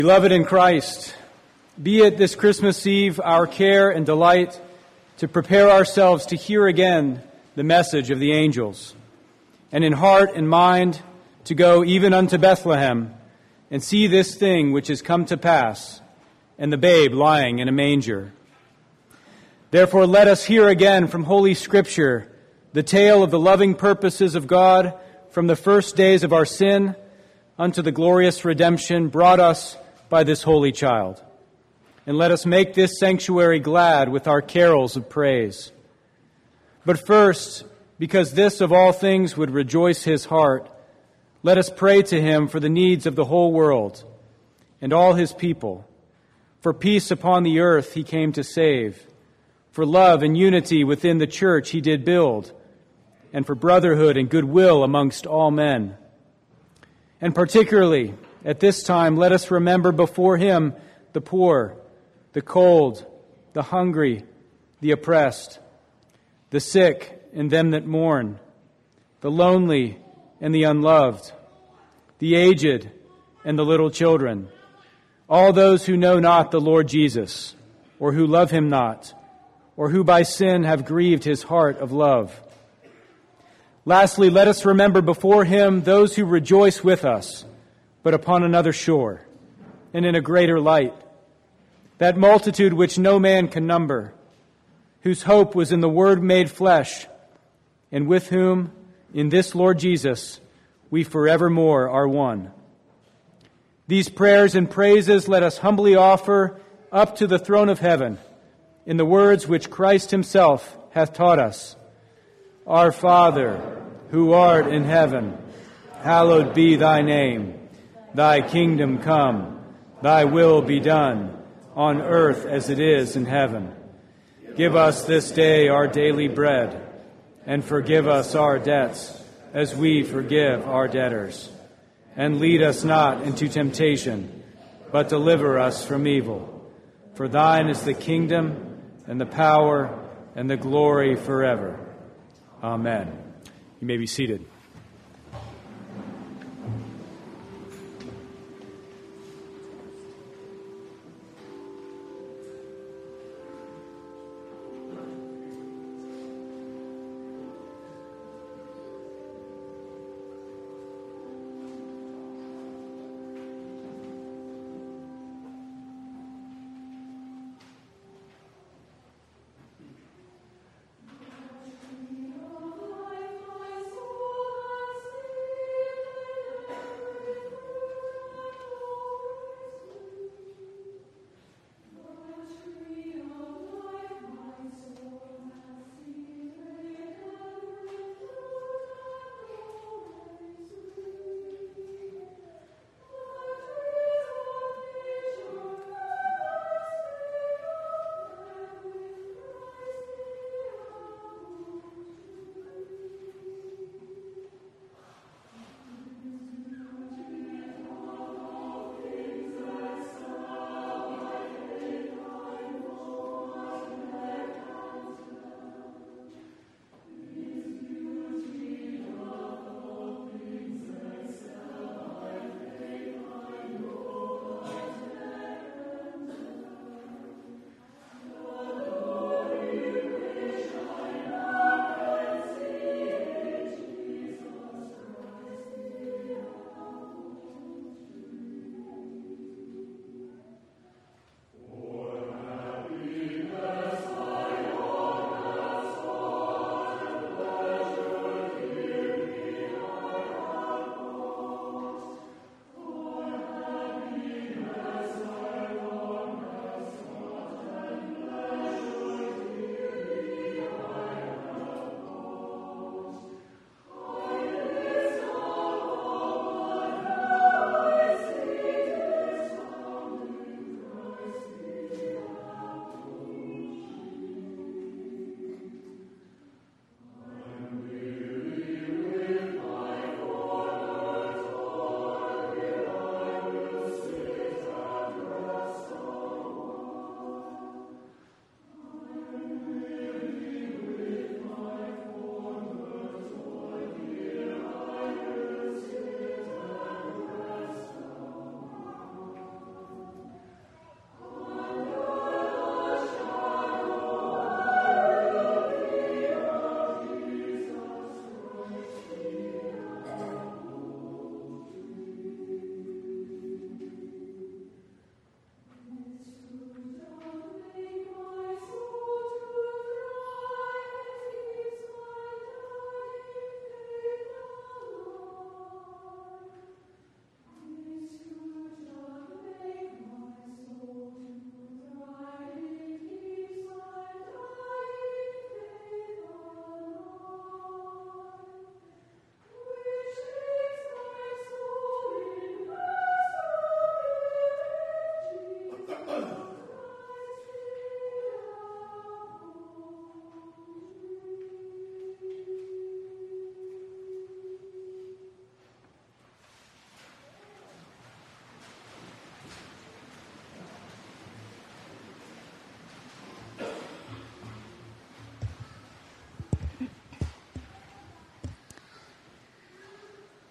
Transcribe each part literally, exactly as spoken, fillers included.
Beloved in Christ, be it this Christmas Eve our care and delight to prepare ourselves to hear again the message of the angels, and in heart and mind to go even unto Bethlehem and see this thing which is come to pass, and the babe lying in a manger. Therefore let us hear again from Holy Scripture the tale of the loving purposes of God from the first days of our sin unto the glorious redemption brought us by this holy child. And let us make this sanctuary glad with our carols of praise. But first, because this of all things would rejoice his heart, let us pray to him for the needs of the whole world and all his people. For peace upon the earth he came to save. For love and unity within the church he did build. And for brotherhood and goodwill amongst all men. And particularly at this time, let us remember before him the poor, the cold, the hungry, the oppressed, the sick and them that mourn, the lonely and the unloved, the aged and the little children, all those who know not the Lord Jesus, or who love him not, or who by sin have grieved his heart of love. Lastly, let us remember before him those who rejoice with us, but upon another shore, and in a greater light, that multitude which no man can number, whose hope was in the Word made flesh, and with whom, in this Lord Jesus, we forevermore are one. These prayers and praises let us humbly offer up to the throne of heaven, in the words which Christ himself hath taught us. Our Father, who art in heaven, hallowed be thy name. Thy kingdom come, thy will be done, on earth as it is in heaven. Give us this day our daily bread, and forgive us our debts, as we forgive our debtors. And lead us not into temptation, but deliver us from evil. For thine is the kingdom, and the power, and the glory forever. Amen. You may be seated. Soul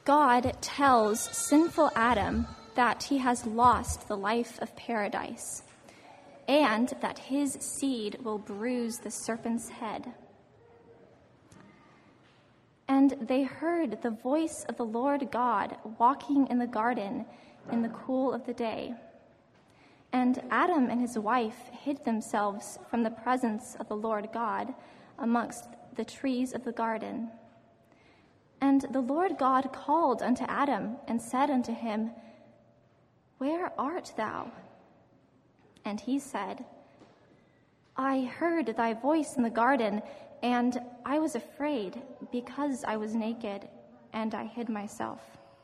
God tells sinful Adam that he has lost the life of paradise, and that his seed will bruise the serpent's head. And they heard the voice of the Lord God walking in the garden in the cool of the day. And Adam and his wife hid themselves from the presence of the Lord God amongst the trees of the garden. And the Lord God called unto Adam and said unto him, Where art thou? And he said, I heard thy voice in the garden, and I was afraid, because I was naked, and I hid myself.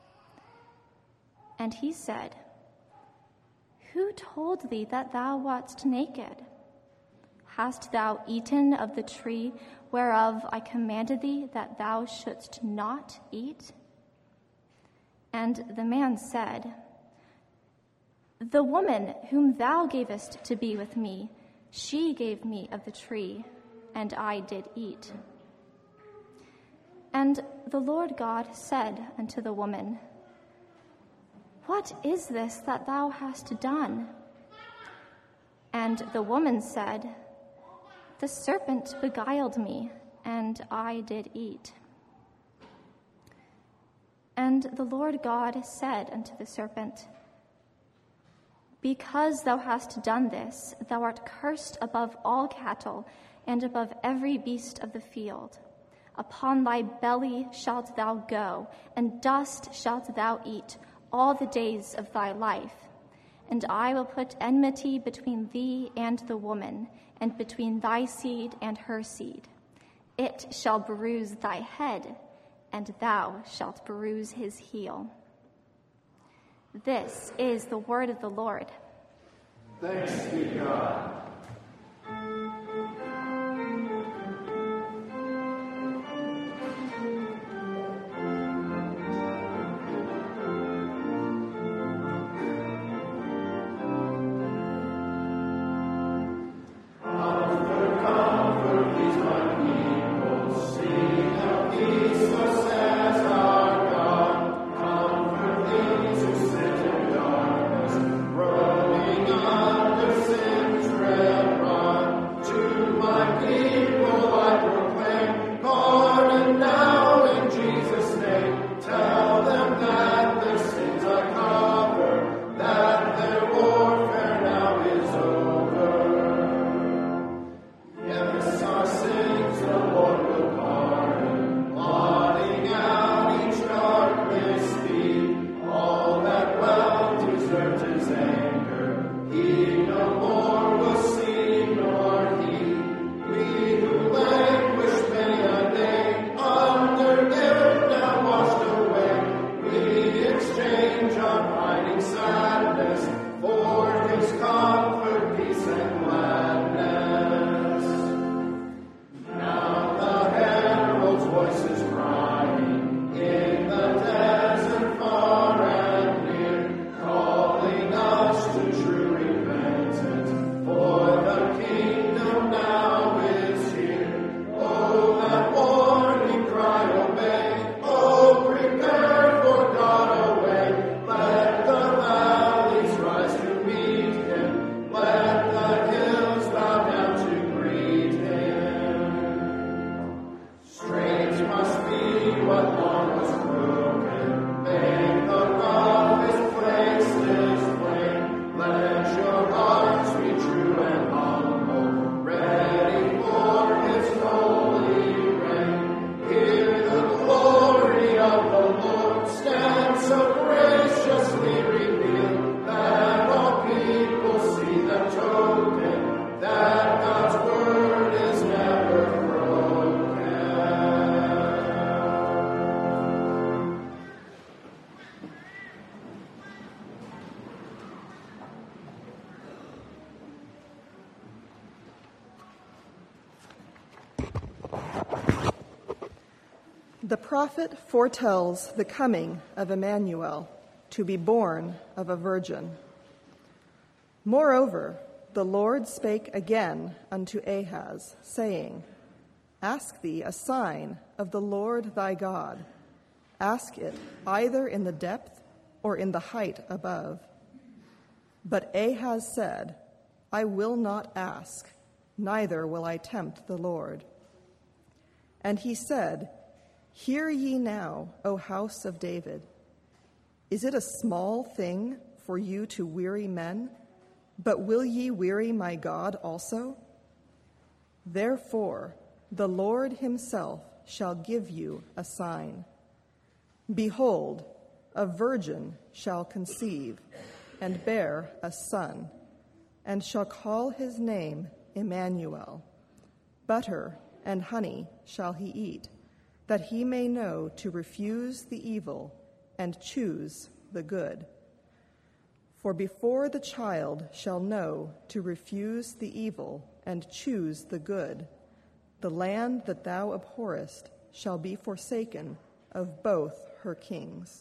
And he said, Who told thee that thou wast naked? Hast thou eaten of the tree whereof I commanded thee that thou shouldst not eat? And the man said, The woman whom thou gavest to be with me, she gave me of the tree, and I did eat. And the Lord God said unto the woman, What is this that thou hast done? And the woman said, The serpent beguiled me, and I did eat. And the Lord God said unto the serpent, Because thou hast done this, thou art cursed above all cattle, and above every beast of the field. Upon thy belly shalt thou go, and dust shalt thou eat all the days of thy life. And I will put enmity between thee and the woman, and between thy seed and her seed. It shall bruise thy head, and thou shalt bruise his heel. This is the word of the Lord. Thanks be to God. The prophet foretells the coming of Emmanuel, to be born of a virgin. Moreover, the Lord spake again unto Ahaz, saying, Ask thee a sign of the Lord thy God, Ask it either in the depth or in the height above. But Ahaz said, I will not ask, neither will I tempt the Lord. And he said, Hear ye now, O house of David. Is it a small thing for you to weary men? But will ye weary my God also? Therefore, the Lord himself shall give you a sign. Behold, a virgin shall conceive and bear a son, and shall call his name Emmanuel. Butter and honey shall he eat, that he may know to refuse the evil and choose the good. For before the child shall know to refuse the evil and choose the good, the land that thou abhorrest shall be forsaken of both her kings.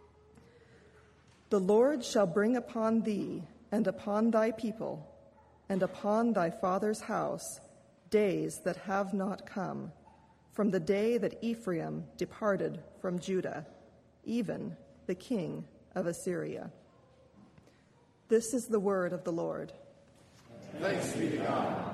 The Lord shall bring upon thee and upon thy people and upon thy father's house days that have not come, from the day that Ephraim departed from Judah, even the king of Assyria. This is the word of the Lord. Thanks be to God.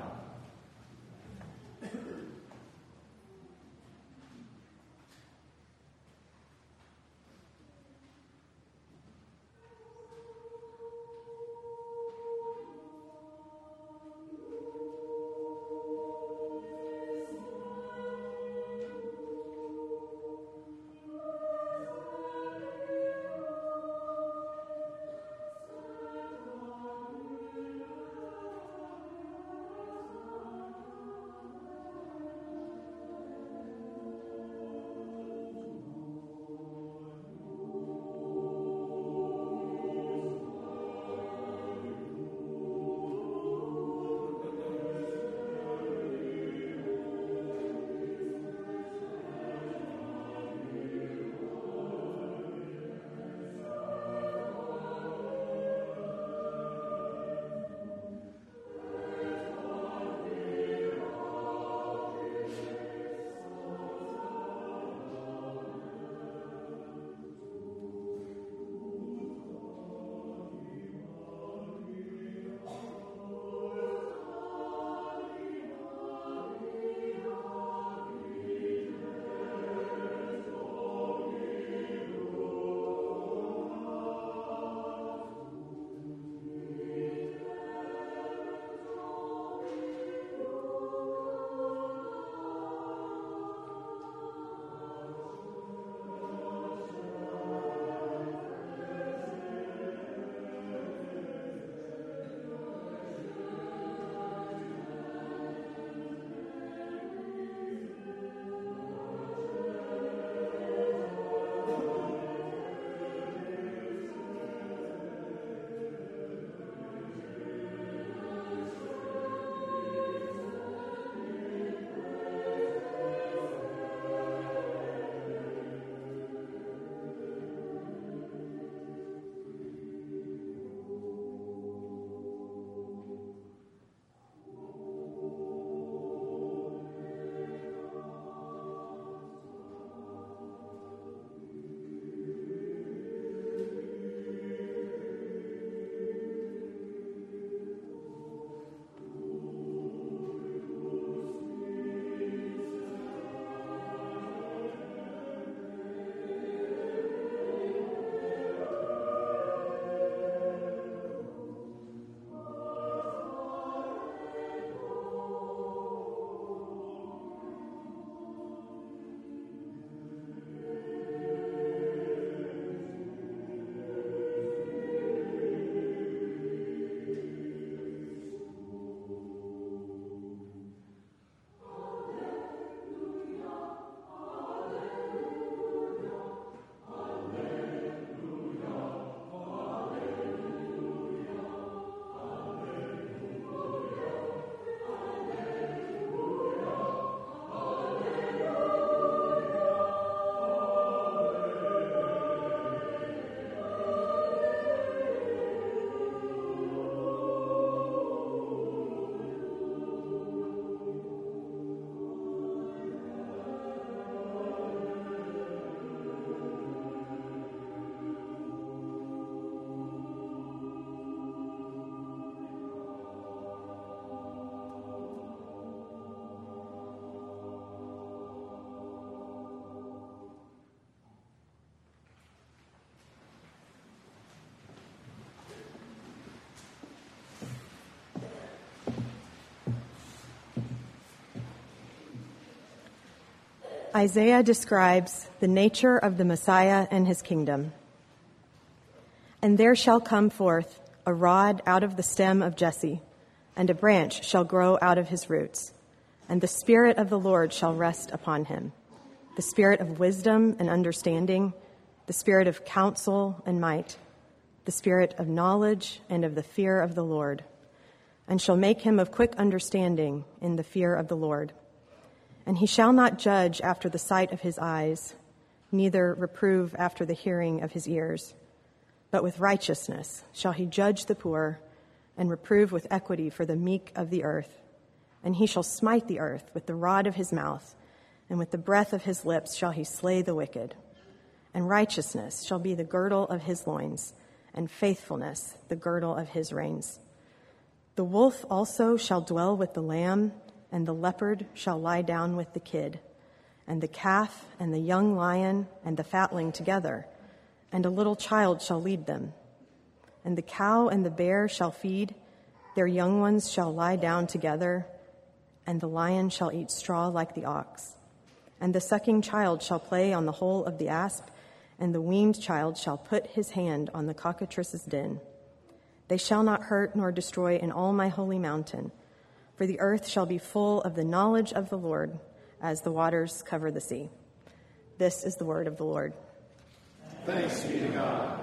Isaiah describes the nature of the Messiah and his kingdom. And there shall come forth a rod out of the stem of Jesse, and a branch shall grow out of his roots. And the Spirit of the Lord shall rest upon him, the Spirit of wisdom and understanding, the Spirit of counsel and might, the Spirit of knowledge and of the fear of the Lord, and shall make him of quick understanding in the fear of the Lord. And he shall not judge after the sight of his eyes, neither reprove after the hearing of his ears. But with righteousness shall he judge the poor, and reprove with equity for the meek of the earth. And he shall smite the earth with the rod of his mouth, and with the breath of his lips shall he slay the wicked. And righteousness shall be the girdle of his loins, and faithfulness the girdle of his reins. The wolf also shall dwell with the lamb, and the leopard shall lie down with the kid, and the calf and the young lion and the fatling together, and a little child shall lead them. And the cow and the bear shall feed, their young ones shall lie down together, and the lion shall eat straw like the ox. And the sucking child shall play on the hole of the asp, and the weaned child shall put his hand on the cockatrice's den. They shall not hurt nor destroy in all my holy mountain, for the earth shall be full of the knowledge of the Lord as the waters cover the sea. This is the word of the Lord. Thanks be to God.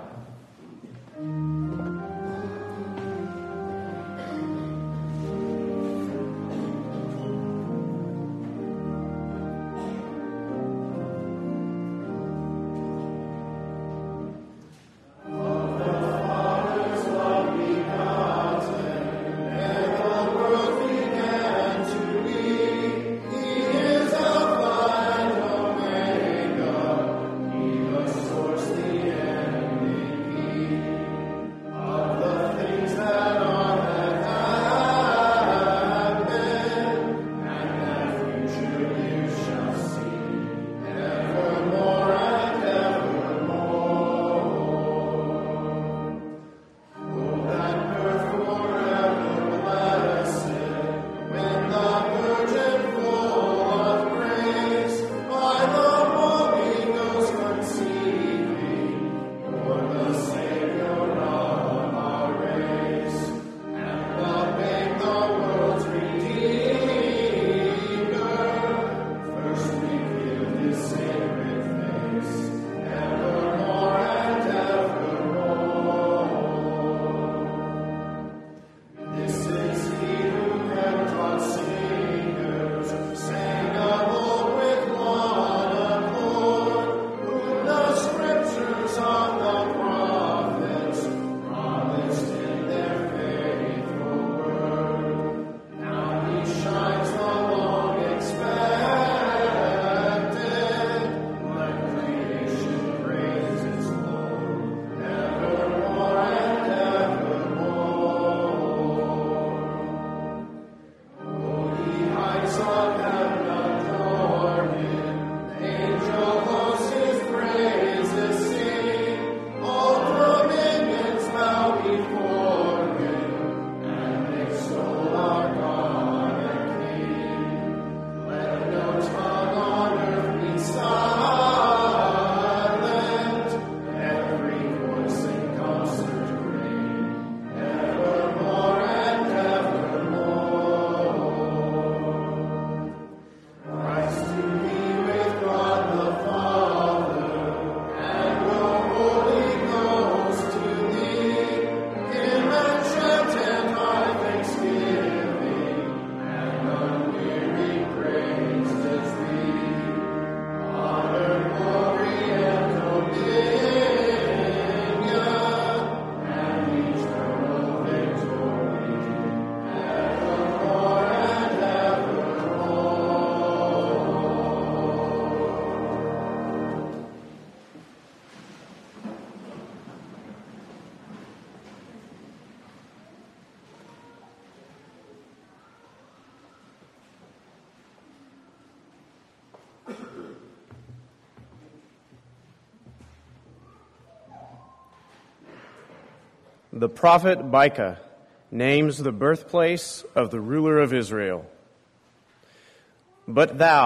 The prophet Micah names the birthplace of the ruler of Israel. But thou,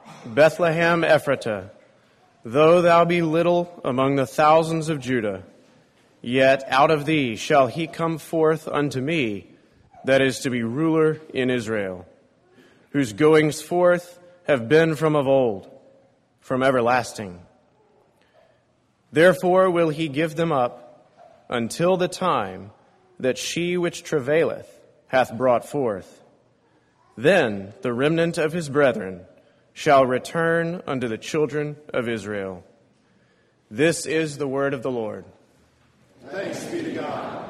Bethlehem Ephratah, though thou be little among the thousands of Judah, yet out of thee shall he come forth unto me, that is to be ruler in Israel, whose goings forth have been from of old, from everlasting. Therefore will he give them up until the time that she which travaileth hath brought forth. Then the remnant of his brethren shall return unto the children of Israel. This is the word of the Lord. Thanks be to God.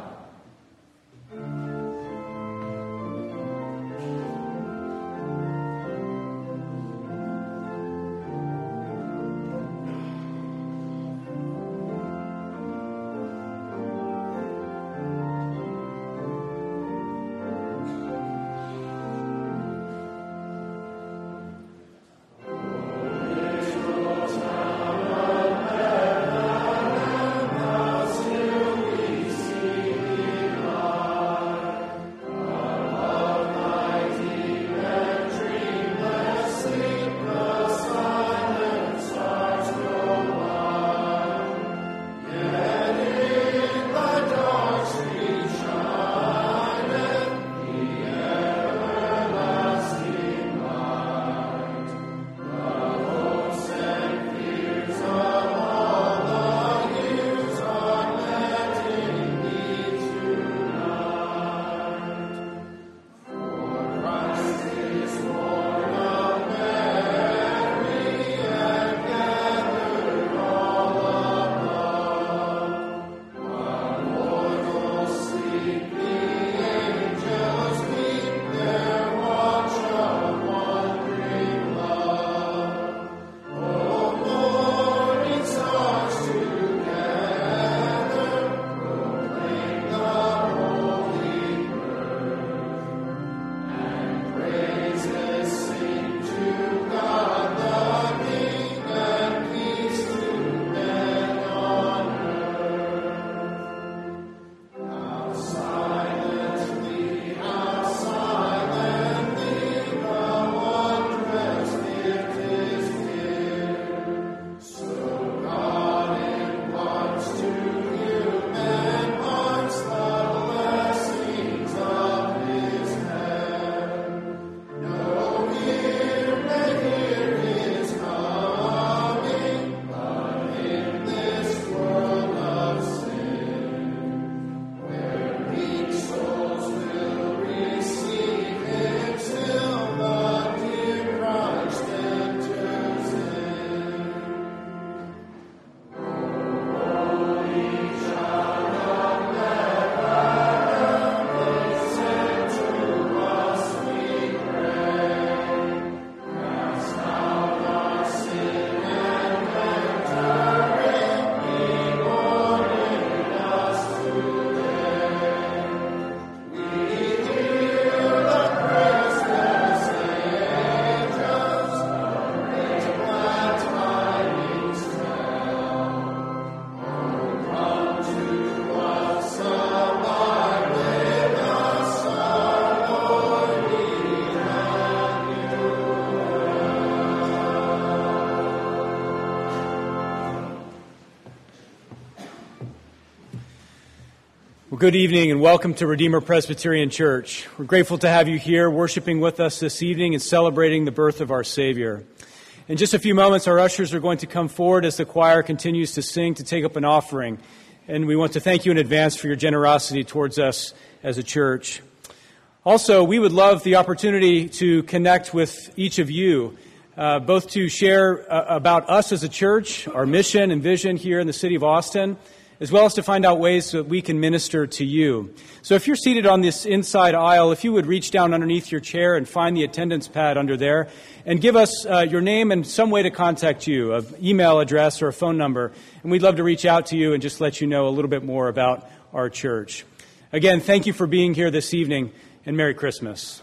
Well, good evening and welcome to Redeemer Presbyterian Church. We're grateful to have you here worshiping with us this evening and celebrating the birth of our Savior. In just a few moments, our ushers are going to come forward as the choir continues to sing to take up an offering. And we want to thank you in advance for your generosity towards us as a church. Also, we would love the opportunity to connect with each of you, uh, both to share uh, about us as a church, our mission and vision here in the city of Austin, as well as to find out ways that we can minister to you. So if you're seated on this inside aisle, if you would reach down underneath your chair and find the attendance pad under there and give us uh, your name and some way to contact you, an email address or a phone number, and we'd love to reach out to you and just let you know a little bit more about our church. Again, thank you for being here this evening, and Merry Christmas.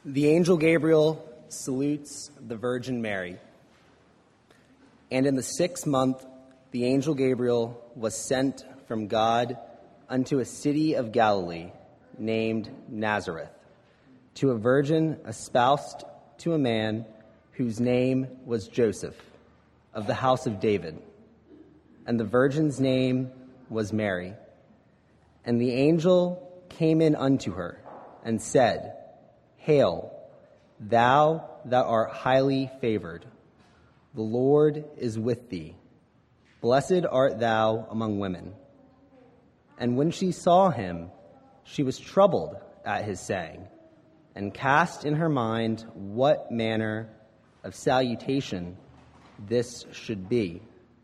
The angel Gabriel salutes the Virgin Mary. And in the sixth month, the angel Gabriel was sent from God unto a city of Galilee named Nazareth, to a virgin espoused to a man whose name was Joseph, of the house of David. And the virgin's name was Mary. And the angel came in unto her and said, Hail, thou that art highly favored. The Lord is with thee. Blessed art thou among women. And when she saw him, she was troubled at his saying, and cast in her mind what manner of salutation this should be.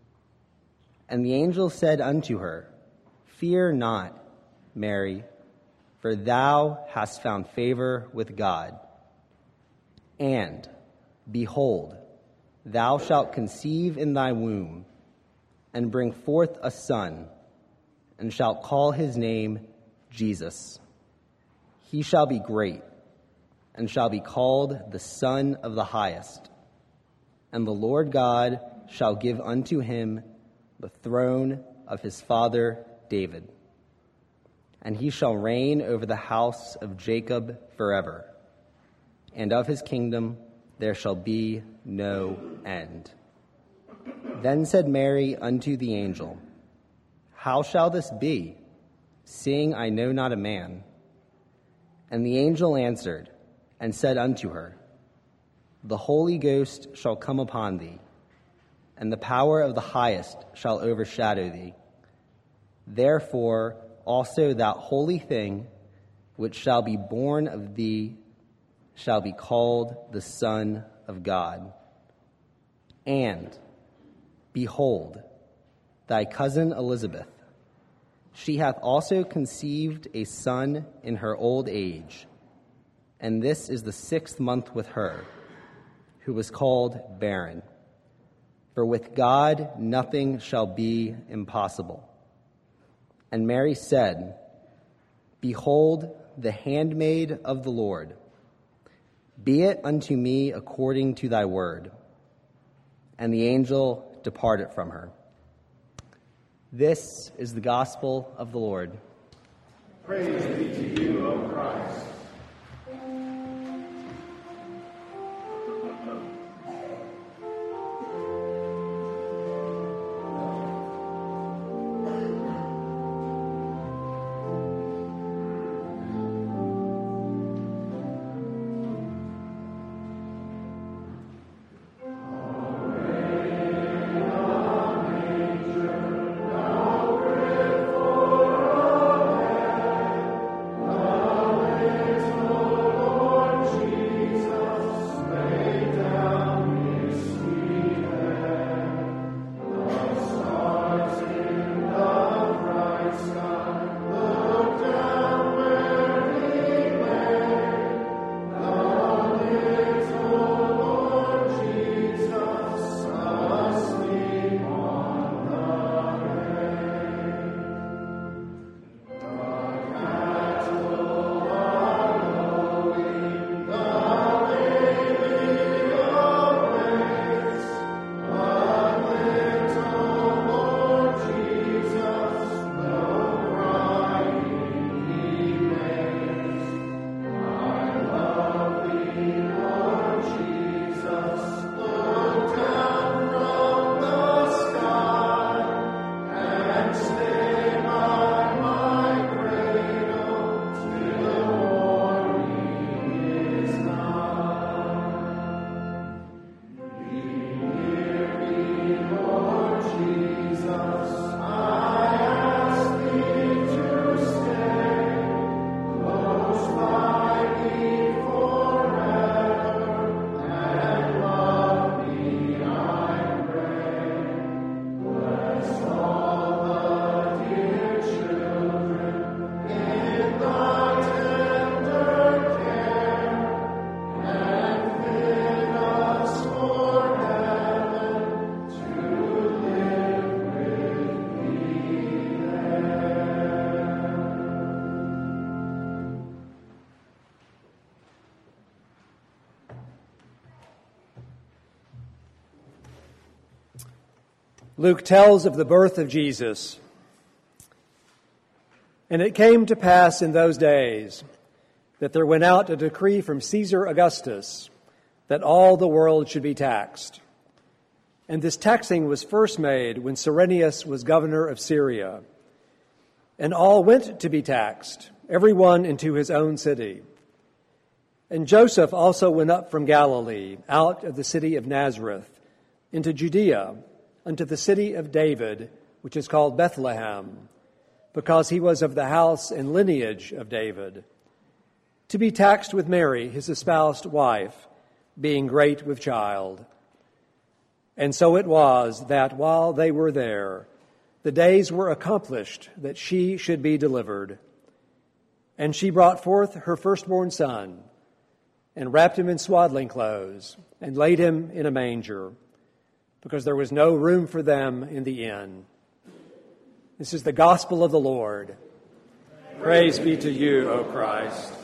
And the angel said unto her, Fear not, Mary, for thou hast found favor with God. And, behold, thou shalt conceive in thy womb, and bring forth a son, and shalt call his name Jesus. He shall be great, and shall be called the Son of the Highest. And the Lord God shall give unto him the throne of his father David. And he shall reign over the house of Jacob forever, and of his kingdom there shall be no end. Then said Mary unto the angel, How shall this be, seeing I know not a man? And the angel answered and said unto her, The Holy Ghost shall come upon thee, and the power of the Highest shall overshadow thee. Therefore also that holy thing which shall be born of thee shall be called the Son of God. And, behold, thy cousin Elizabeth, she hath also conceived a son in her old age, and this is the sixth month with her, who was called barren. For with God nothing shall be impossible. And Mary said, Behold, the handmaid of the Lord. Be it unto me according to thy word. And the angel departed from her. This is the gospel of the Lord. Praise be to you, O Christ. Amen. Luke tells of the birth of Jesus. And it came to pass in those days that there went out a decree from Caesar Augustus that all the world should be taxed. And this taxing was first made when Cyrenius was governor of Syria. And all went to be taxed, every one into his own city. And Joseph also went up from Galilee, out of the city of Nazareth, into Judea, unto the city of David, which is called Bethlehem, because he was of the house and lineage of David, to be taxed with Mary, his espoused wife, being great with child. And so it was that while they were there, the days were accomplished that she should be delivered. And she brought forth her firstborn son, and wrapped him in swaddling clothes, and laid him in a manger, because there was no room for them in the inn. This is the gospel of the Lord. Praise be to you, O Christ.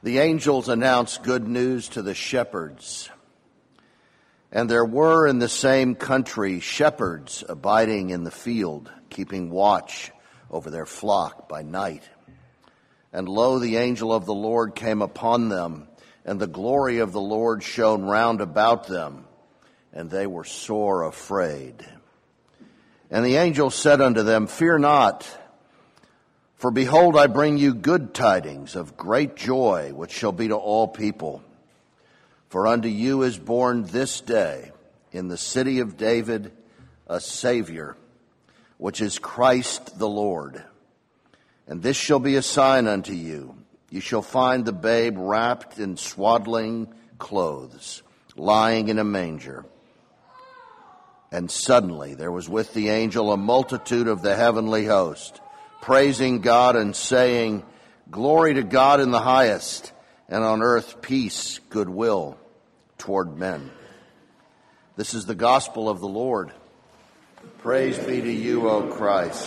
The angels announced good news to the shepherds. And there were in the same country shepherds abiding in the field, keeping watch over their flock by night. And lo, the angel of the Lord came upon them, and the glory of the Lord shone round about them, and they were sore afraid. And the angel said unto them, Fear not, for behold, I bring you good tidings of great joy, which shall be to all people. For unto you is born this day in the city of David a Savior, which is Christ the Lord. And this shall be a sign unto you. You shall find the babe wrapped in swaddling clothes, lying in a manger. And suddenly there was with the angel a multitude of the heavenly host, praising God and saying, Glory to God in the highest, and on earth peace, goodwill toward men. This is the gospel of the Lord. Praise be to you, O Christ.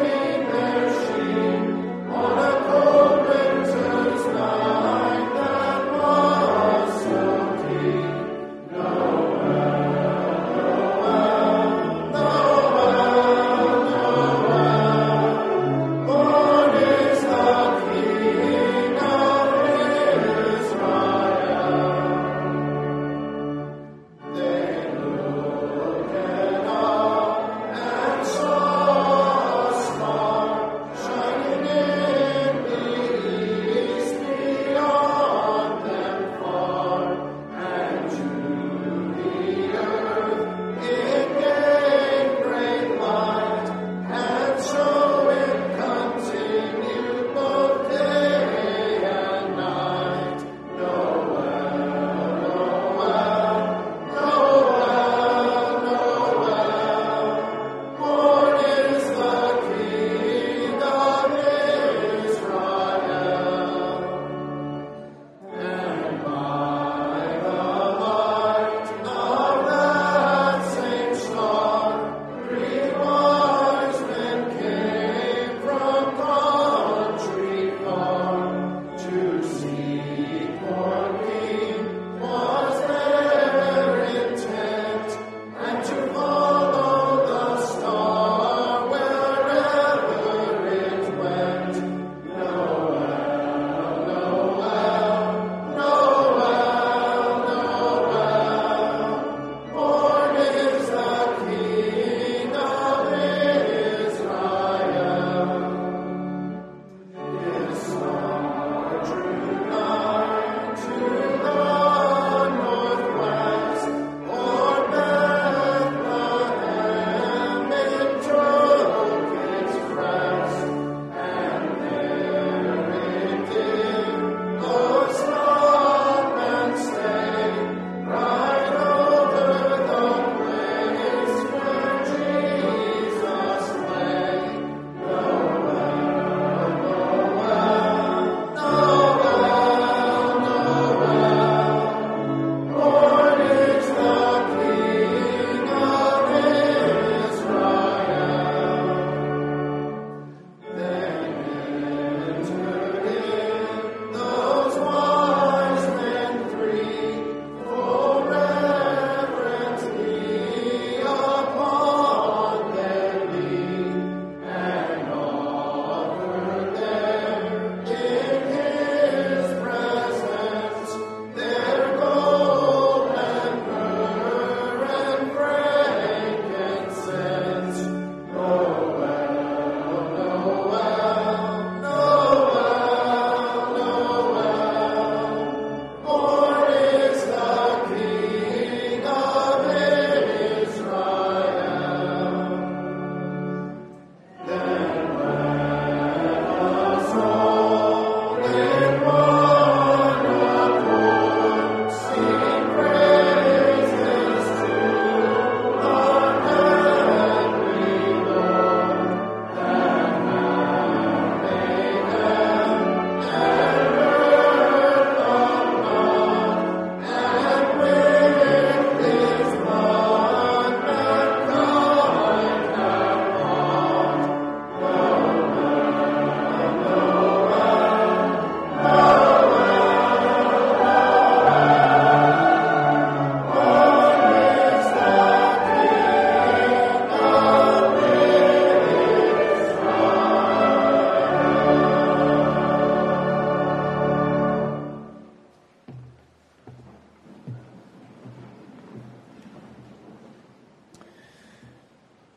On a cold winter's night,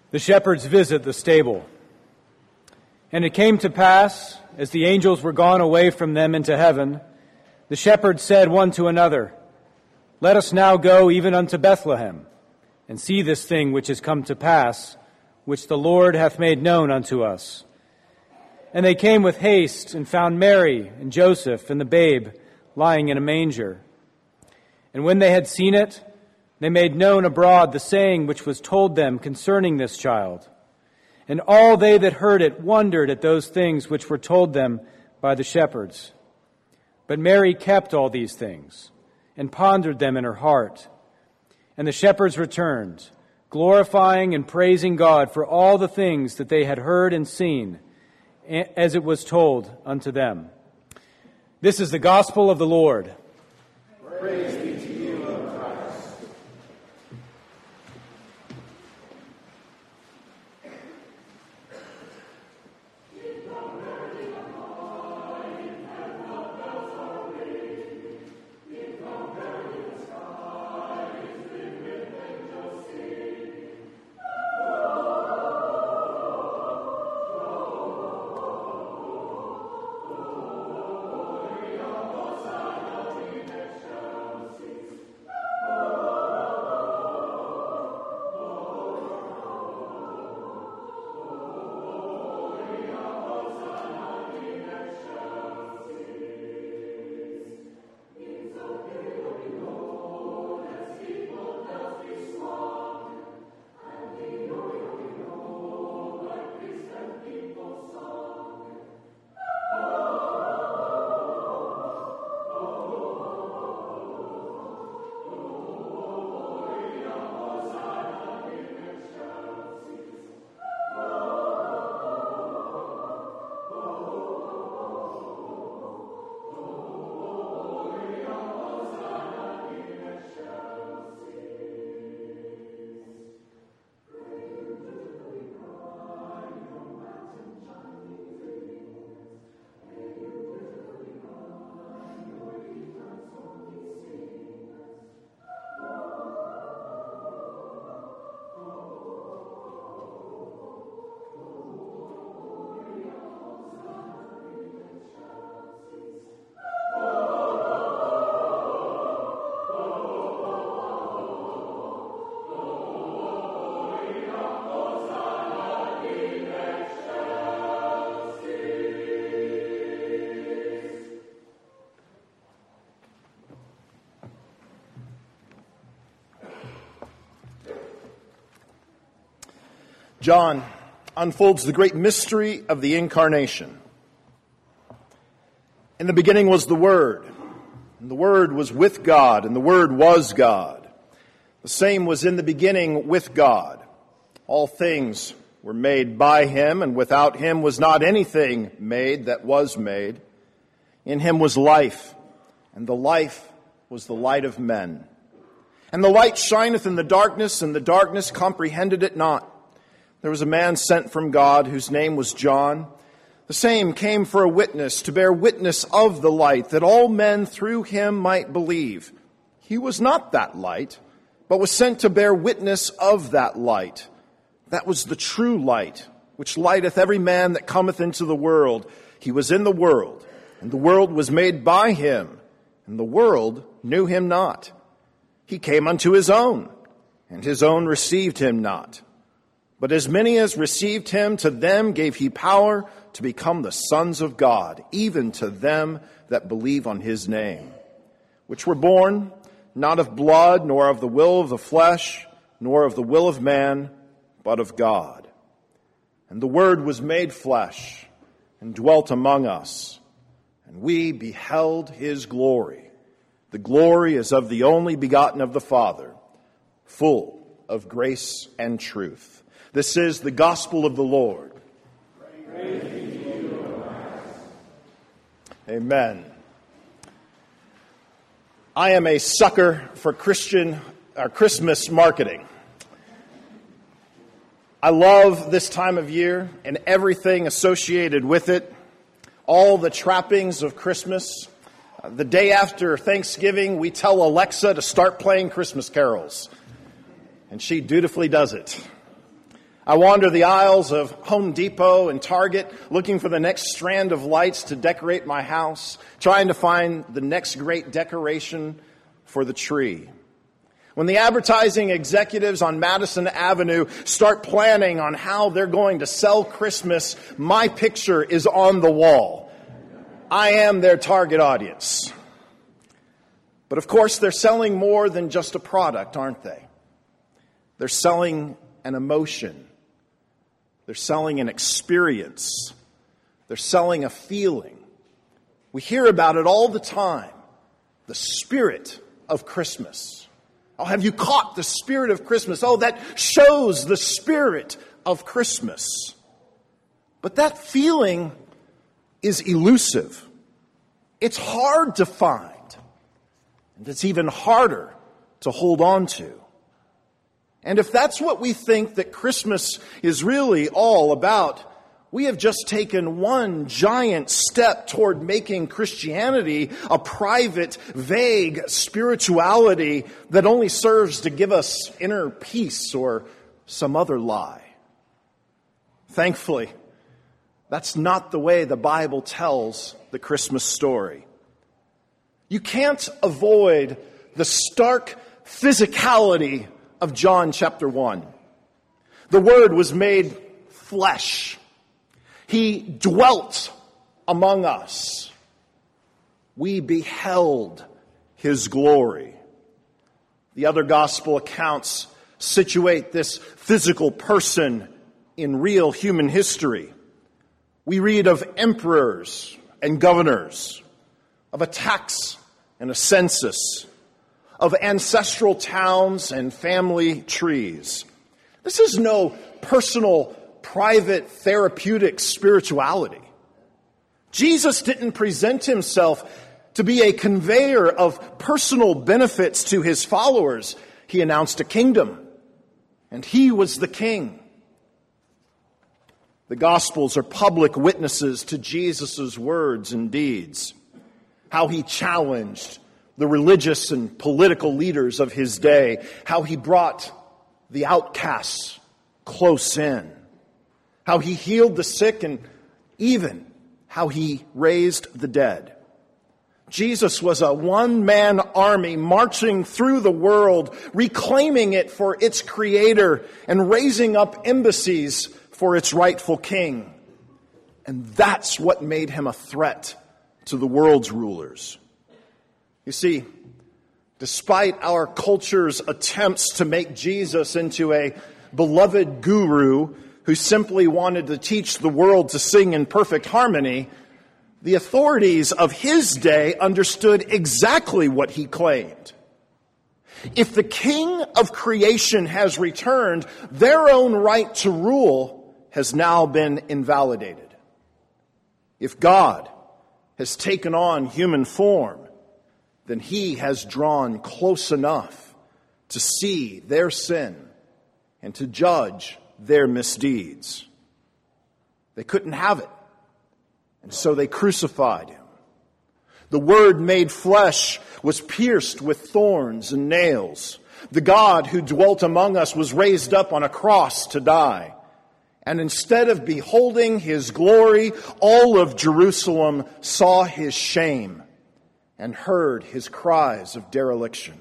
The shepherds visit the stable. And it came to pass, as the angels were gone away from them into heaven, the shepherds said one to another, "Let us now go even unto Bethlehem, and see this thing which is come to pass, which the Lord hath made known unto us." And they came with haste, and found Mary and Joseph and the babe lying in a manger. And when they had seen it, they made known abroad the saying which was told them concerning this child. And all they that heard it wondered at those things which were told them by the shepherds. But Mary kept all these things, and pondered them in her heart. And the shepherds returned, glorifying and praising God for all the things that they had heard and seen, as it was told unto them. This is the gospel of the Lord. Praise be to you, O Christ. John unfolds the great mystery of the Incarnation. In the beginning was the Word, and the Word was with God, and the Word was God. The same was in the beginning with God. All things were made by him, and without him was not anything made that was made. In him was life, and the life was the light of men. And the light shineth in the darkness, and the darkness comprehended it not. There was a man sent from God, whose name was John. The same came for a witness, to bear witness of the light, that all men through him might believe. He was not that light, but was sent to bear witness of that light. That was the true light, which lighteth every man that cometh into the world. He was in the world, and the world was made by him, and the world knew him not. He came unto his own, and his own received him not. But as many as received him, to them gave he power to become the sons of God, even to them that believe on his name, which were born not of blood, nor of the will of the flesh, nor of the will of man, but of God. And the Word was made flesh, and dwelt among us, and we beheld his glory. The glory is of the only begotten of the Father, full of grace and truth. This is the gospel of the Lord. Praise be to you, O Christ. Amen. I am a sucker for Christian or Christmas marketing. I love this time of year and everything associated with it. All the trappings of Christmas. Uh, the day after Thanksgiving, we tell Alexa to start playing Christmas carols, and she dutifully does it. I wander the aisles of Home Depot and Target looking for the next strand of lights to decorate my house, trying to find the next great decoration for the tree. When the advertising executives on Madison Avenue start planning on how they're going to sell Christmas, my picture is on the wall. I am their target audience. But of course, they're selling more than just a product, aren't they? They're selling an emotion. They're selling an experience. They're selling a feeling. We hear about it all the time. The spirit of Christmas. Oh, have you caught the spirit of Christmas? Oh, that shows the spirit of Christmas. But that feeling is elusive. It's hard to find. And it's even harder to hold on to. And if that's what we think that Christmas is really all about, we have just taken one giant step toward making Christianity a private, vague spirituality that only serves to give us inner peace or some other lie. Thankfully, that's not the way the Bible tells the Christmas story. You can't avoid the stark physicality of John chapter one. The Word was made flesh. He dwelt among us. We beheld His glory. The other gospel accounts situate this physical person in real human history. We read of emperors and governors, of a tax and a census, of ancestral towns and family trees. This is no personal, private, therapeutic spirituality. Jesus didn't present Himself to be a conveyor of personal benefits to His followers. He announced a kingdom, and He was the king. The Gospels are public witnesses to Jesus' words and deeds. How He challenged the religious and political leaders of His day. How He brought the outcasts close in. How He healed the sick, and even how He raised the dead. Jesus was a one-man army marching through the world, reclaiming it for its creator and raising up embassies for its rightful king. And that's what made Him a threat to the world's rulers. You see, despite our culture's attempts to make Jesus into a beloved guru who simply wanted to teach the world to sing in perfect harmony, the authorities of His day understood exactly what He claimed. If the King of creation has returned, their own right to rule has now been invalidated. If God has taken on human form, then He has drawn close enough to see their sin and to judge their misdeeds. They couldn't have it, and so they crucified Him. The Word made flesh was pierced with thorns and nails. The God who dwelt among us was raised up on a cross to die. And instead of beholding His glory, all of Jerusalem saw His shame and heard His cries of dereliction.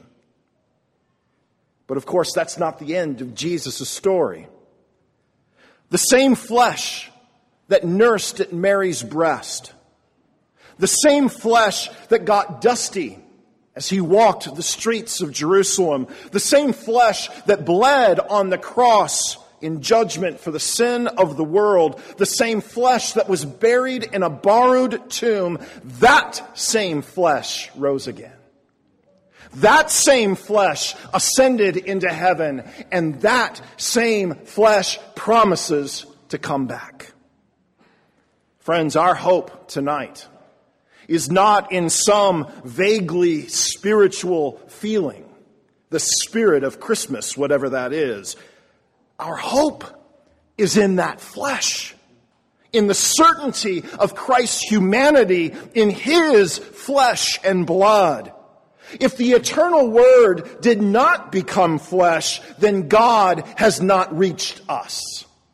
But of course, that's not the end of Jesus' story. The same flesh that nursed at Mary's breast, the same flesh that got dusty as He walked the streets of Jerusalem, the same flesh that bled on the cross in judgment for the sin of the world, the same flesh that was buried in a borrowed tomb, that same flesh rose again. That same flesh ascended into heaven, and that same flesh promises to come back. Friends, our hope tonight is not in some vaguely spiritual feeling, the spirit of Christmas, whatever that is. Our hope is in that flesh, in the certainty of Christ's humanity in His flesh and blood. If the eternal Word did not become flesh, then God has not reached us.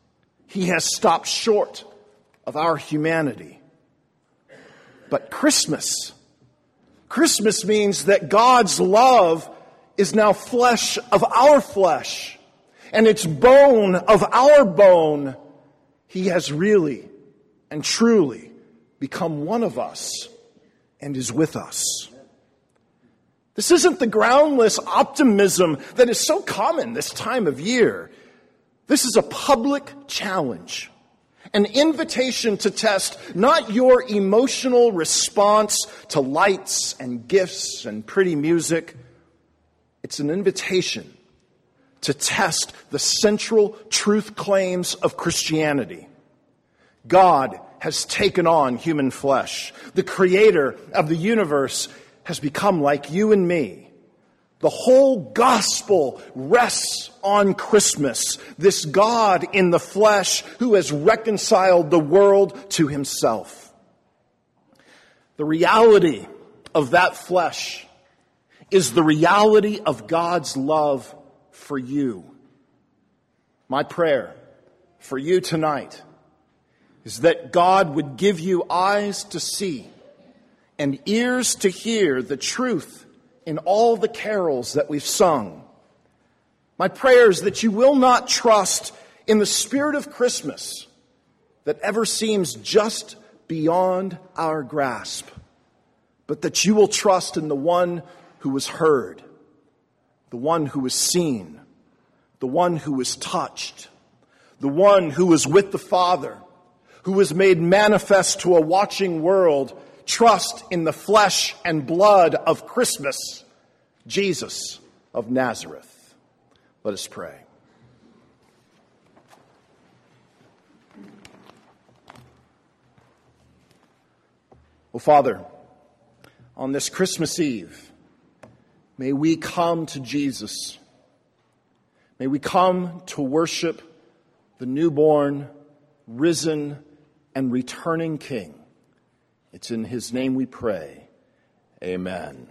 He has stopped short of our humanity. But Christmas, Christmas means that God's love is now flesh of our flesh, and it's bone of our bone. He has really and truly become one of us and is with us. This isn't the groundless optimism that is so common this time of year. This is a public challenge, an invitation to test not your emotional response to lights and gifts and pretty music. It's an invitation to test the central truth claims of Christianity. God has taken on human flesh. The creator of the universe has become like you and me. The whole gospel rests on Christmas, this God in the flesh who has reconciled the world to himself. The reality of that flesh is the reality of God's love for you. My prayer for you tonight is that God would give you eyes to see and ears to hear the truth in all the carols that we've sung. My prayer is that you will not trust in the spirit of Christmas that ever seems just beyond our grasp, but that you will trust in the one who was heard, the one who was seen, the one who was touched, the one who was with the Father, who was made manifest to a watching world. Trust in the flesh and blood of Christmas, Jesus of Nazareth. Let us pray. Oh, Father, on this Christmas Eve, may we come to Jesus. May we come to worship the newborn, risen, and returning King. It's in his name we pray. Amen.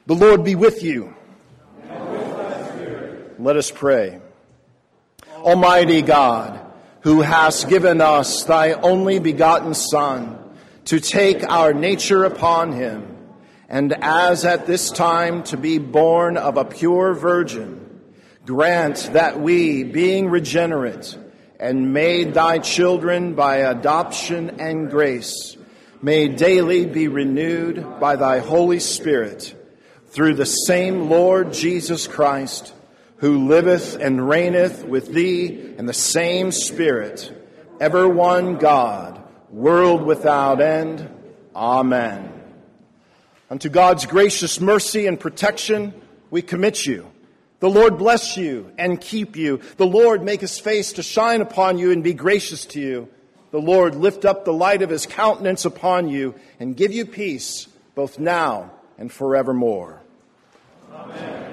The Lord be with you. And with thy spirit. Let us pray. Almighty God, who hast given us thy only begotten Son, to take our nature upon him, and as at this time to be born of a pure virgin, grant that we, being regenerate and made thy children by adoption and grace, may daily be renewed by thy Holy Spirit, through the same Lord Jesus Christ, who liveth and reigneth with thee in the same Spirit, ever one God, world without end. Amen. Unto God's gracious mercy and protection we commit you. The Lord bless you and keep you. The Lord make his face to shine upon you and be gracious to you. The Lord lift up the light of his countenance upon you and give you peace, both now and forevermore. Amen.